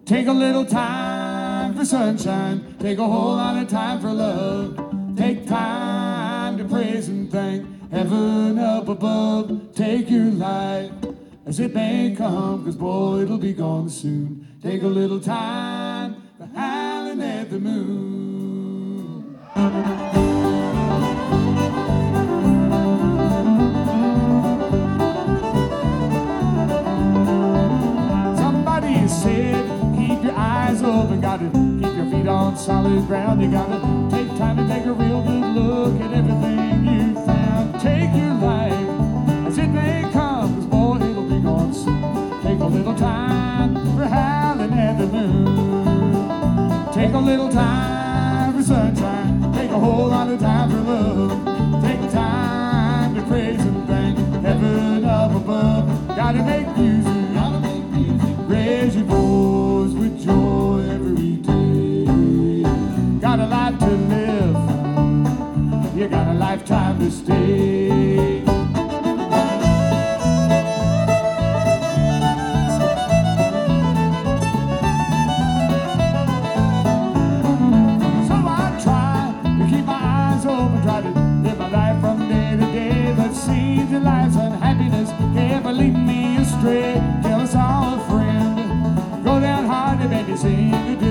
Take a little time for sunshine. Take a whole lot of time for love. Take time to praise and thank heaven up above. Take your life as it may come, 'cause boy, it'll be gone soon. Take a little time for howling at the moon. Somebody said, keep your eyes open, gotta keep your feet on solid ground. You gotta take time to take a real good look at everything you found. Take your life as it may come, 'cause boy, it'll be gone soon. Take a little time for howling at the moon. Take a little time for sunshine. Take a whole lot of time for love. Take time to praise and thank heaven up above. Gotta make music, raise your voice with joy every day. Got a life to live, you got a lifetime to stay. So I try to keep my eyes open, try to live my life from day to day, but seems that life's unhappiness can't ever lead me astray. Tell us all a friend, go down hard and make me sing today.